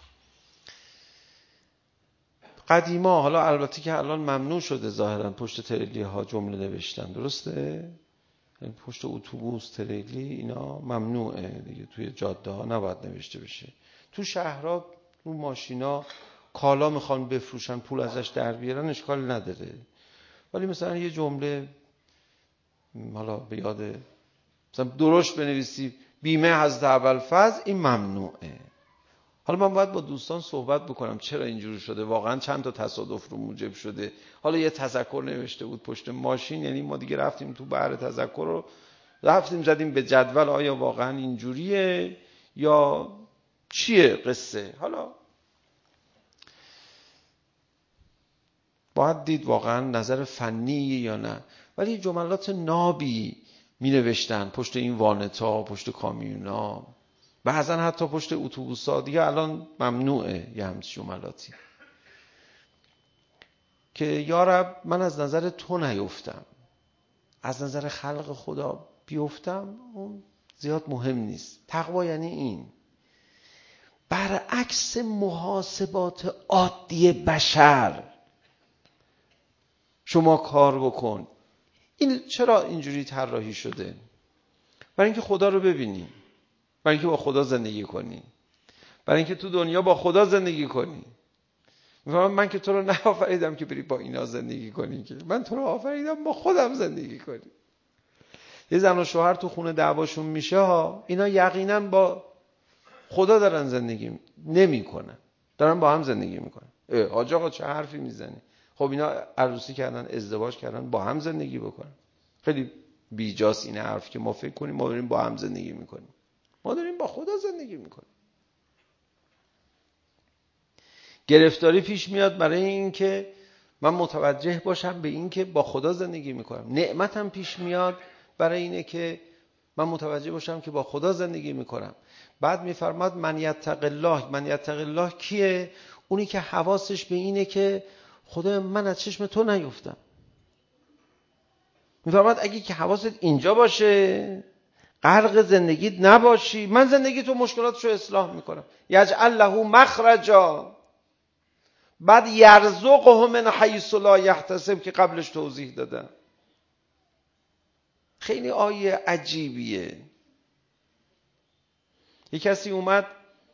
قدیما، حالا البته که الان ممنوع شده ظاهرا پشت تریلی ها جمله نوشتن، درسته؟ پشت اتوبوس، تریلی اینا ممنوعه دیگه، توی جاده ها نباید نوشته بشه. تو شهرها رو ماشینا کالا میخوان بفروشن، پول ازش در بیارن، اشکال نداره. ولی مثلا یه جمله حالا به یاد مثلا درشت بنویسی بیمه حضرت ابوالفضل، این ممنوعه. حالا من باید با دوستان صحبت بکنم چرا اینجوری شده، واقعا چند تا تصادف رو موجب شده. حالا یه تذکر نوشته بود پشت ماشین، یعنی ما دیگه رفتیم تو بحر تذکر رو رفتیم زدیم به جدول آیا واقعا اینجوریه یا چیه قصه. حالا باید دید واقعا نظر فنی یا نه. ولی جملات نابی می نوشتن پشت این وانتا، پشت کامیونا، بعضا حتی پشت اتوبوس‌ها. دیگه الان ممنوعه یه همچین جملاتی که یا رب من از نظر تو نیفتم، از نظر خلق خدا بیفتم، اون زیاد مهم نیست. تقوا یعنی این. برعکس محاسبات عادی بشر شما کار بکن. این چرا اینجوری طراحی شده؟ برای اینکه خدا رو ببینی، برای اینکه با خدا زندگی کنی، برای اینکه تو دنیا با خدا زندگی کنی. من که تو رو نآفریدم که بری با اینا زندگی کنی، که من تو رو آفریدم با خودم زندگی کنی. یه زن و شوهر تو خونه دعواشون میشه ها، اینا یقینا با خدا دارن زندگی نمیکنن، دارن با هم زندگی میکنن. حاج آقا چه حرفی میزنی؟ خب اینا عروسی کردن، ازدواج کردن، با هم زندگی بکنن. خیلی بیجاست این حرف که ما فکر کنیم ما داریم با هم زندگی میکنیم. ما داریم با خدا زندگی میکنیم. گرفتاری پیش میاد برای این که من متوجه باشم به این که با خدا زندگی میکنم. نعمتم پیش میاد برای اینه که من متوجه باشم که با خدا زندگی میکنم. بعد میفرماد من یتق الله. من یتق الله کیه؟ اونی که حواسش به اینه که خدا من از چشم تو نیفتم. میفرماد اگه که حواست اینجا باشه، غرق زندگیت نباشی، من زندگی تو مشکلاتشو اصلاح میکنم. یجعل له مخرجا. بعد یرزقه من حیث لا یحتسب که قبلش توضیح دادم. خیلی آیه عجیبیه. یک کسی اومد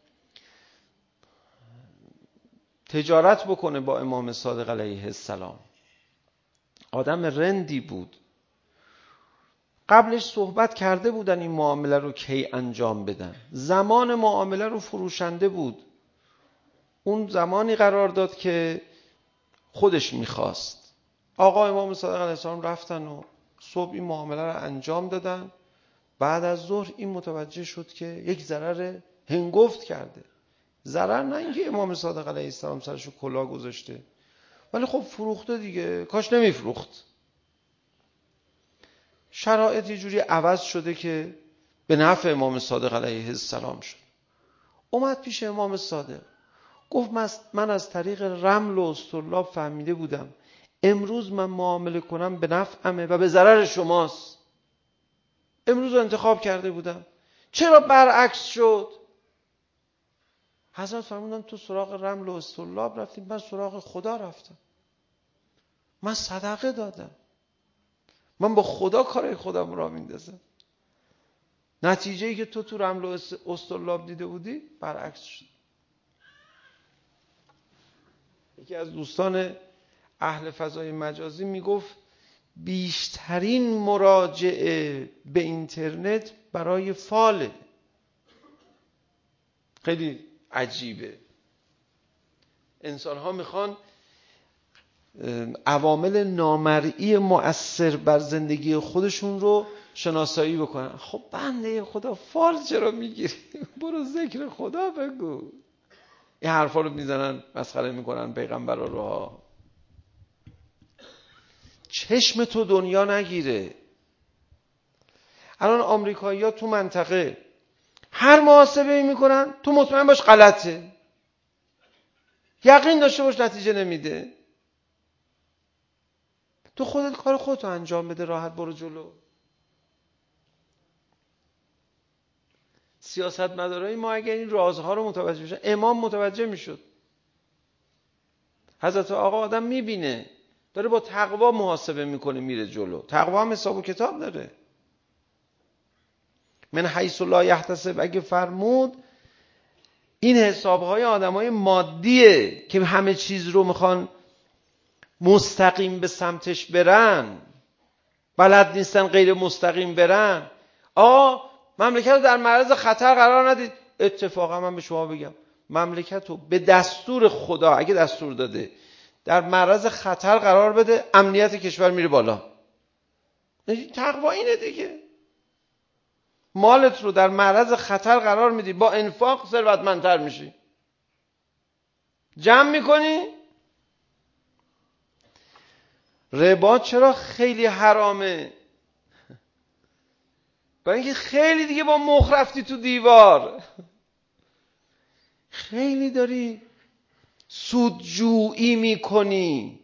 تجارت بکنه با امام صادق علیه السلام. آدم رندی بود. قبلش صحبت کرده بودن این معامله رو کی انجام بدن. زمان معامله رو فروشنده بود. اون زمانی قرار داد که خودش میخواست. آقا امام صادق علیه السلام رفتن و صبح این معامله رو انجام دادن. بعد از ظهر این متوجه شد که یک ضرر هنگفت کرده. ضرر نه اینکه امام صادق علیه السلام سرشو کلاه گذاشته، ولی خب فروخته دیگه، کاش نمیفروخت. شرایط یه جوری عوض شده که به نفع امام صادق علیه السلام شد. اومد پیش امام صادق گفت من از طریق رمل و استرلاب فهمیده بودم امروز من معامله کنم به نفعمه و به ضرر شماست. امروز رو انتخاب کرده بودم، چرا برعکس شد؟ حضرت فرمودن تو سراغ رمل و استرلاب رفتیم، من سراغ خدا رفتم. من صدقه دادم، من با خدا کارای خودم را میندازم. نتیجه‌ای که تو رمل و استرلاب دیده بودی برعکس شد. یکی از دوستان اهل فضای مجازی میگفت بیشترین مراجعه به اینترنت برای فاله. خیلی عجیبه. انسان ها میخوان عوامل نامرئی مؤثر بر زندگی خودشون رو شناسایی بکنن. خب بنده خدا فال چرا میگیری؟ برو ذکر خدا بگو. این حرفا رو میزنن، مسخره میکنن پیغمبرا رو. چشم تو دنیا نگیره. الان آمریکایی‌ها تو منطقه هر محاسبه‌ای میکنن تو مطمئن باش غلطه، یقین داشته باش نتیجه نمیده. تو خودت کار خودتو انجام بده، راحت برو جلو. سیاستمدارای ما اگر این رازها رو متوجه بشن، امام متوجه میشد. حضرت آقا آدم میبینه داره با تقوا محاسبه میکنه میره جلو. تقوا هم حساب و کتاب داره. من حیث لا یحتسب اگه فرمود، این حسابهای آدمای مادیه که همه چیز رو میخوان مستقیم به سمتش برن، بلد نیستن غیر مستقیم برن. مملکت رو در معرض خطر قرار ندید. اتفاقا من به شما بگم مملکت رو به دستور خدا اگه دستور داده در معرض خطر قرار بده، امنیت کشور میره بالا. تقوا اینه دیگه. مالت رو در معرض خطر قرار میدی، با انفاق ثروتمندتر میشی. جمع میکنی. ربا چرا خیلی حرامه؟ برای اینکه خیلی دیگه با مخ رفتی تو دیوار، خیلی داری سودجویی میکنی،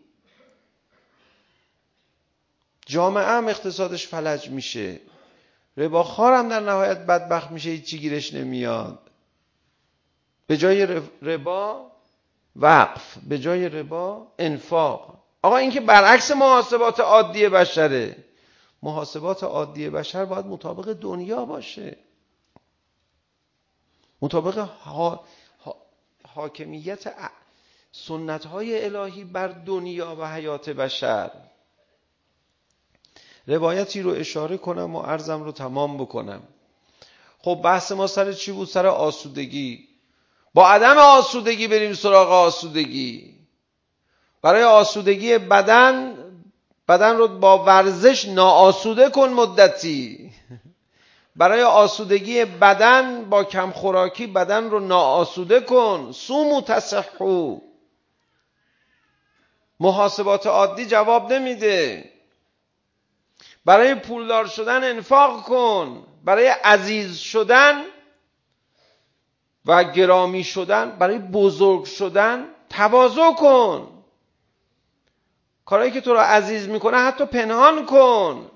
جامعه هم اقتصادش فلج میشه، رباخوار هم در نهایت بدبخت میشه، هیچی گیرش نمیاد. به جای ربا وقف، به جای ربا انفاق. آقا این که برعکس محاسبات عادی بشره. محاسبات عادی بشر باید مطابق دنیا باشه، مطابق حاکمیت سنت‌های الهی بر دنیا و حیات بشر. روایتی رو اشاره کنم و عرضم رو تمام بکنم. خب بحث ما سر چی بود؟ سر آسودگی. با عدم آسودگی بریم سراغ آسودگی. برای آسودگی بدن رو با ورزش ناآسوده کن مدتی. برای آسودگی بدن با کم خوراکی بدن رو ناآسوده کن. صوموا تصحوا. محاسبات عادی جواب نمیده. برای پولدار شدن انفاق کن. برای عزیز شدن و گرامی شدن، برای بزرگ شدن تواضع کن. کارهایی که تو رو عزیز میکنه حتی پنهان کن.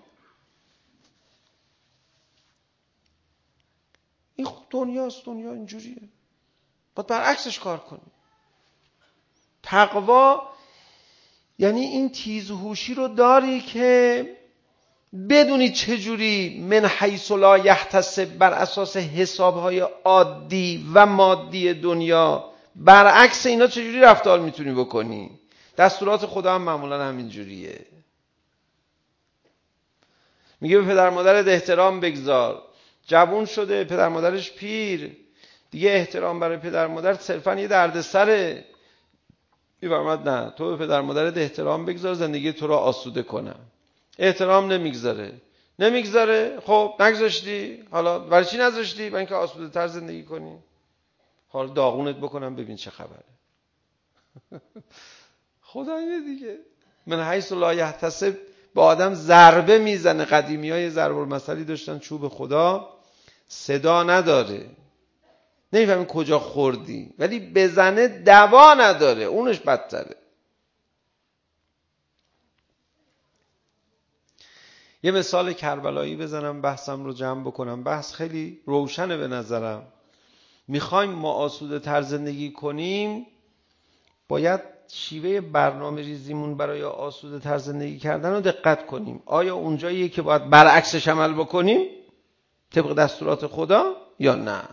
این دنیاست، دنیا اینجوریه، باید برعکسش کار کنی. تقوا یعنی این تیزهوشی رو داری که بدونی چجوری من حیث لا یحتسب، بر اساس حسابهای عادی و مادی دنیا برعکس اینا چجوری رفتار میتونی بکنی. دستورات خدا هم معمولا همینجوریه. میگه به پدر مادرت احترام بگذار. جوون شده پدر مادرش پیر، دیگه احترام برای پدر مادر صرفا یه دردسره. میفرماد نه، تو به پدر مادرت احترام بگذار زندگی تو رو آسوده کنم. احترام نمیگذاره. خب نگذاشتی، حالا برای چی نذاشتی؟ برای اینکه آسوده تر زندگی کنی. حالا داغونت بکنم ببین چه خبره. خدا اینه دیگه. من حیث لا یحتسب به آدم ضربه میزنه. قدیمی‌ها ضرب المثلی داشتن، چوب خدا صدا نداره، نمیفهمی کجا خوردی، ولی بزنه دوا نداره، اونش بدتره. یه مثال کربلایی بزنم بحثم رو جمع بکنم. بحث خیلی روشنه به نظرم. میخوایم ما آسوده تر زندگی کنیم، باید شیوه برنامه ریزیمون برای آسوده تر زندگی کردن رو دقت کنیم. آیا اونجاییه که باید برعکسش عمل بکنیم طبق دستورات خدا یا نه؟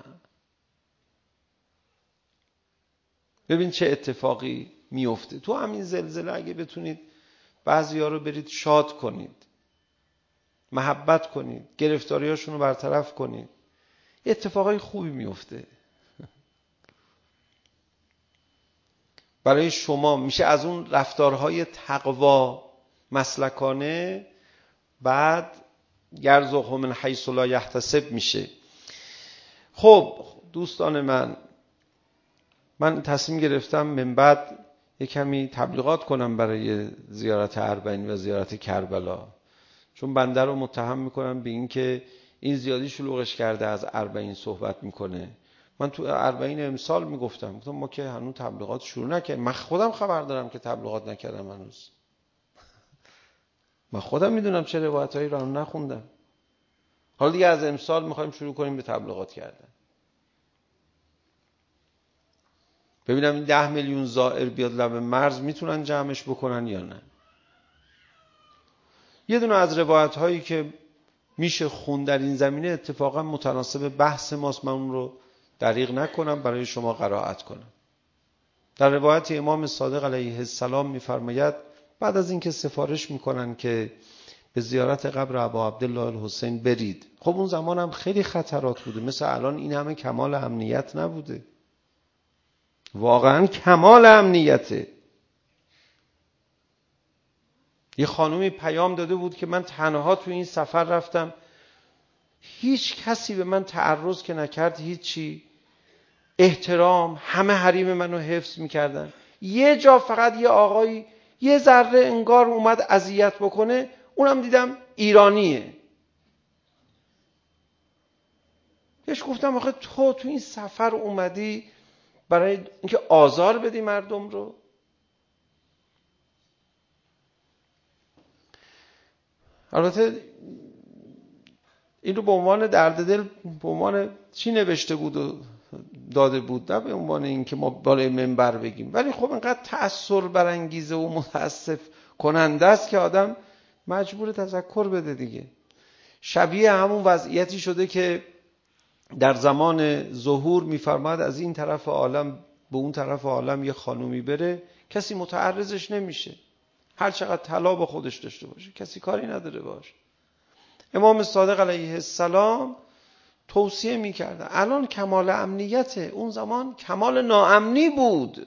ببین چه اتفاقی میفته تو همین زلزله. اگه بتونید بعضی‌ها رو برید شاد کنید، محبت کنید، گرفتاریاشون رو برطرف کنید، اتفاقای خوبی میفته. برای شما میشه از اون رفتارهای تقوا مسلکانه، بعد یرزقه من حیث لا یحتسب میشه. خب دوستان من تصمیم گرفتم من بعد یک کمی تبلیغات کنم برای زیارت اربعین و زیارت کربلا، چون بنده رو متهم میکنم به این که این زیادی شلوغش کرده از اربعین صحبت میکنه. من تو اربعین امسال گفتم ما که هنوز تبلیغات شروع نکردیم. من خودم خبر دارم که تبلیغات نکردم هنوز. من خودم میدونم چه روایتایی رو نخوندم. حالا دیگه از امسال میخوایم شروع کنیم به تبلیغات کردن. ببینم این 10 میلیون زائر بیاد لب مرز میتونن جمعش بکنن یا نه. یه دونه از روایت هایی که میشه خون در این زمینه اتفاقا متناسب بحث ماست، من اون رو دریغ نکنم برای شما قرائت کنم. در روایت امام صادق علیه السلام میفرماید بعد از اینکه سفارش میکنن که به زیارت قبر ابا عبدالله الحسین برید، خب اون زمان هم خیلی خطرات بوده، مثل الان این همه کمال امنیت نبوده، واقعا کمال امنیته. یه خانومی پیام داده بود که من تنها تو این سفر رفتم، هیچ کسی به من تعرض که نکرد، هیچی، احترام، همه حریم منو حفظ میکردن. یه جا فقط یه آقایی یه ذره انگار اومد اذیت بکنه، اونم دیدم ایرانیه. بهش گفتم آخه تو این سفر اومدی برای اینکه آزار بدی مردم رو؟ البته این رو به عنوان درد دل، به عنوان چی نوشته بود و داده بود، نه به عنوان این که ما بالای منبر بگیم. ولی خب اینقدر تأثیر برانگیزه و متاسف کننده است که آدم مجبور تذکر بده دیگه. شبیه همون وضعیتی شده که در زمان ظهور میفرماد از این طرف عالم به اون طرف عالم یه خانومی بره، کسی متعرضش نمیشه، هر چقدر طلا به خودش داشته باشه کسی کاری نداره باشه. امام صادق علیه السلام توصیه میکرده. الان کمال امنیته، اون زمان کمال ناامنی بود.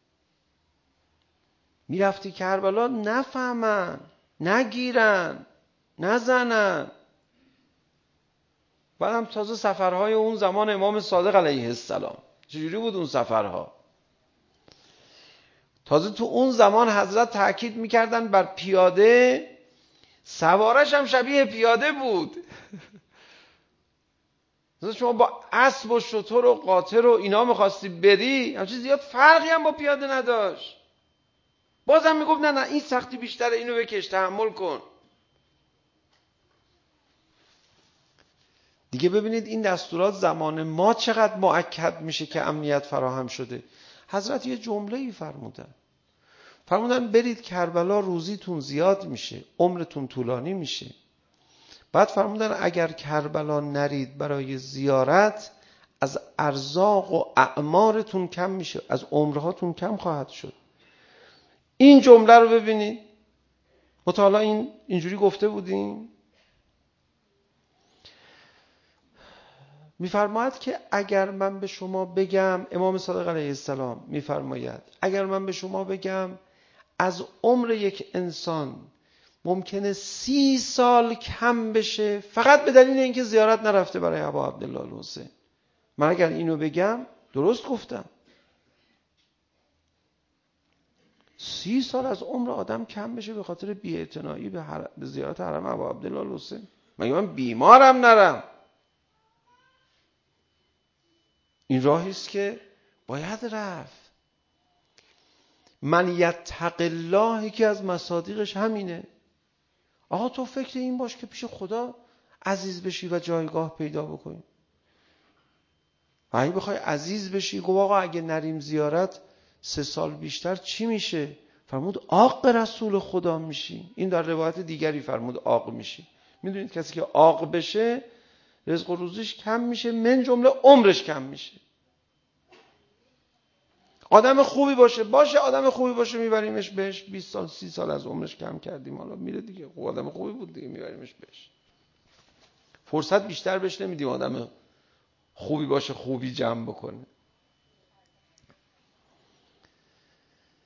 میرفتی کربلا نفهمن، نگیرن، نزنن. بعدم تازه سفرهای اون زمان امام صادق علیه السلام چجوری بود اون سفرها؟ تازه تو اون زمان حضرت تأکید میکردن بر پیاده، سوارش هم شبیه پیاده بود. شما با اسب و شتر و قاطر و اینا میخواستی بری، همچین زیاد فرقی هم با پیاده نداشت. بازم میگفت نه این سختی بیشتره، اینو بکش، تحمل کن. دیگه ببینید این دستورات زمان ما چقدر مؤکد میشه که امنیت فراهم شده. حضرت یه جمله‌ای فرمودن برید کربلا، روزیتون زیاد میشه، عمرتون طولانی میشه. بعد فرمودن اگر کربلا نرید برای زیارت، از ارزاق و اعمارتون کم میشه، از عمرهاتون کم خواهد شد. این جمله رو ببینید، مطالعه اینجوری گفته بودیم. میفرماید که اگر من به شما بگم، امام صادق علیه السلام میفرماید اگر من به شما بگم از عمر یک انسان ممکنه 30 سال کم بشه فقط به دلیل اینکه زیارت نرفته برای ابا عبدالله الحسین، من اگر اینو بگم درست گفتم. 30 سال از عمر آدم کم بشه به خاطر بی‌اعتنایی به زیارت حرم ابا عبدالله الحسین؟ مگه من بیمارم نرم؟ این راهی است که باید رفت. من یتق الله یکی از مصادیقش همینه. آقا تو فکر این باش که پیش خدا عزیز بشی و جایگاه پیدا بکنی. اگه بخوای عزیز بشی، گفت آقا اگه نریم زیارت 3 سال بیشتر چی میشه؟ فرمود عاق رسول خدا میشی. این در روایت دیگری فرمود عاق میشی. میدونید کسی که عاق بشه رزق و روزیش کم میشه، من جمله عمرش کم میشه. آدم خوبی باشه آدم خوبی باشه میبریمش بهش، 20 سال 30 سال از عمرش کم کردیم، حالا میره دیگه، خب آدم خوبی بود دیگه، میبریمش بهش. فرصت بیشتر بهش نمیدیم آدم خوبی باشه خوبی جمع بکنه.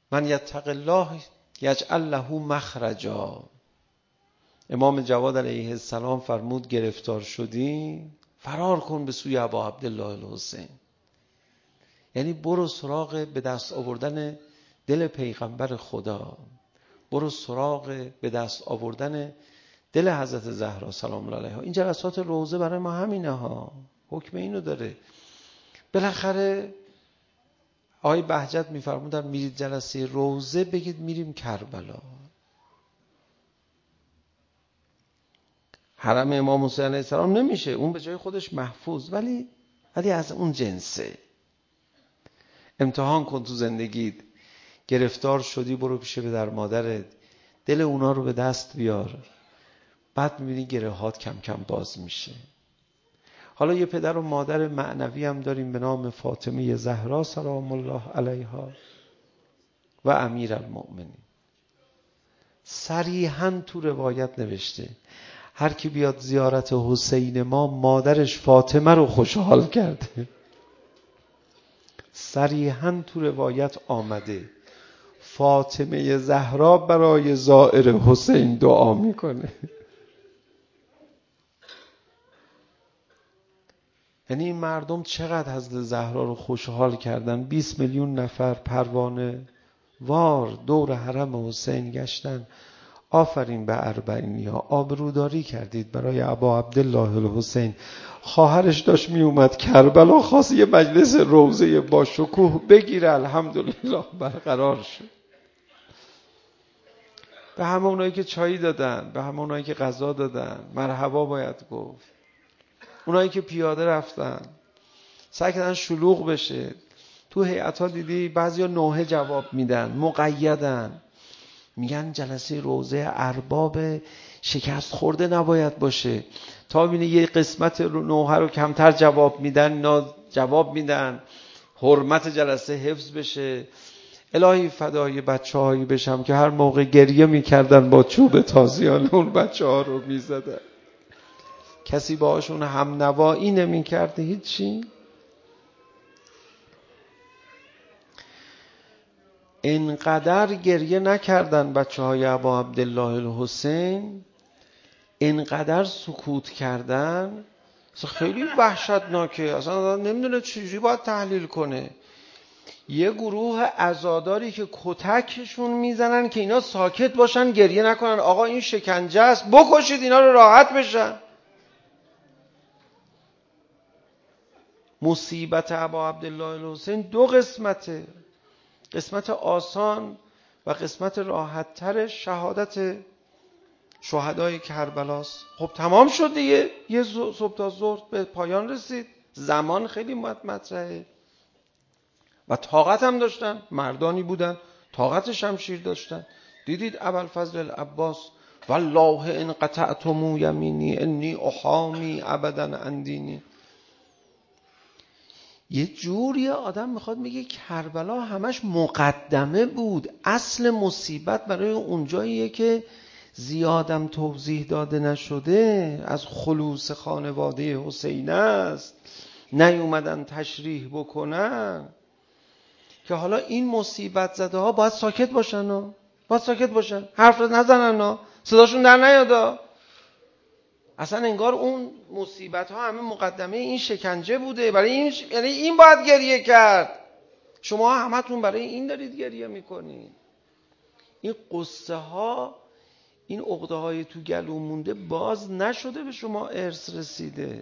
من یتق الله یجعل له مخرجا. امام جواد علیه السلام فرمود گرفتار شدی فرار کن به سوی ابا عبدالله الحسین. یعنی برو سراغ به دست آوردن دل پیغمبر خدا، برو سراغ به دست آوردن دل حضرت زهرا سلام الله علیها. این جلسات روزه برای ما همینه ها، حکم اینو داره. بالاخره آقای بهجت میفرمودن میرید جلسه روزه بگید میریم کربلا. حرم امام حسین علیه السلام نمیشه، اون به جای خودش محفوظ، ولی از اون جنسه. امتحان کن تو زندگیت، گرفتار شدی برو پیش پدر مادرت، دل اونا رو به دست بیار، بعد میبینی گرهات کم کم باز میشه. حالا یه پدر و مادر معنوی هم داریم به نام فاطمه زهرا سلام الله علیها و امیرالمؤمنین. صریحاً تو روایت نوشته هر کی بیاد زیارت حسین ما مادرش فاطمه رو خوشحال کرده. صریحاً تو روایت آمده فاطمه زهرا برای زائر حسین دعا میکنه. یعنی این مردم چقدر حضرت زهرا رو خوشحال کردن. 20 میلیون نفر پروانه وار دور حرم حسین گشتن. آفرین به اربعینیا، آبروداری کردید برای ابا عبدالله الحسین. خواهرش داشت می اومد کربلا، خواست یه مجلس روزه با شکوه بگیره، الحمدلله برقرار شد. به همه اونایی که چایی دادن، به همه اونایی که غذا دادن مرحبا باید گفت. اونایی که پیاده رفتن سعی کردن شلوغ بشه. تو هیئت‌ها دیدی بعضیا نوحه جواب میدن، مقیدن، میگن جلسه روزه ارباب شکست خورده نباید باشه. تا ببینه یه قسمت نوحه رو کمتر جواب میدن، اینا جواب میدن، حرمت جلسه حفظ بشه. الهی فدای بچه‌هایی بشم که هر موقع گریه میکردن با چوب تازیانه اون بچه‌ها رو میزدن. کسی باهاشون هم نوایی نمیکرد، هیچی. اینقدر گریه نکردن بچه‌های ابا عبدالله الحسین، اینقدر سکوت کردن، خیلی وحشتناکه. اصلا نمیدونه چجوری باید تحلیل کنه. یه گروه عزاداری که کتکشون میزنن که اینا ساکت باشن، گریه نکنن. آقا این شکنجه است، بکشید اینا رو راحت بشن. مصیبت ابا عبدالله الحسین دو قسمته، قسمت آسان و قسمت راحت تر شهادت شهدای کربلاست. خب تمام شد دیگه، یه صبح تا ظهر به پایان رسید. زمان خیلی مطرحه و طاقت هم داشتن، مردانی بودن طاقت شمشیر داشتن. دیدید ابوالفضل العباس والله ان قطعتم یمینی انی احامی ابدا عن دینی. یه جوری آدم میخواد میگه کربلا همش مقدمه بود. اصل مصیبت برای اونجاییه که زیادم توضیح داده نشده، از خلوص خانواده حسین است، نیومدن تشریح بکنن که حالا این مصیبت زده ها باید ساکت باشن باید ساکت باشن، حرف نزنن صداشون در نیاد. اصلا انگار اون مصیبت ها همه مقدمه این شکنجه بوده. برای این یعنی این باید گریه کرد. شما همتون برای این دارید گریه میکنید. این قصه ها، این عقده های تو گلو مونده باز نشده، به شما ارث رسیده.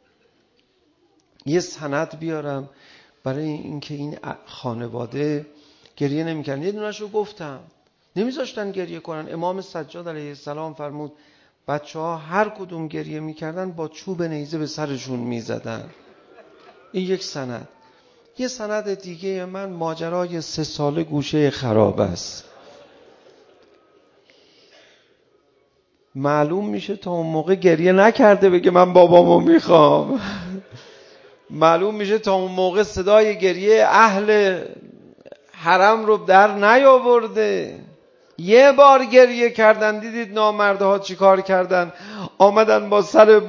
یه سند بیارم برای اینکه این خانواده گریه نمیکردن. یه دونه‌شو گفتم، نمیذاشتن گریه کنن. امام سجاد علیه السلام فرمود بچه‌ها هر کدوم گریه میکردن با چوب نیزه به سرشون میزدن. این یک سند. یه سند دیگه من ماجرای 3 ساله گوشه خراب است. معلوم میشه تا اون موقع گریه نکرده بگه من بابامو میخوام. معلوم میشه تا اون موقع صدای گریه اهل حرم رو در نیاورده. یه بار گریه کردن، دیدید نامردها چی کار کردن؟ آمدن با سر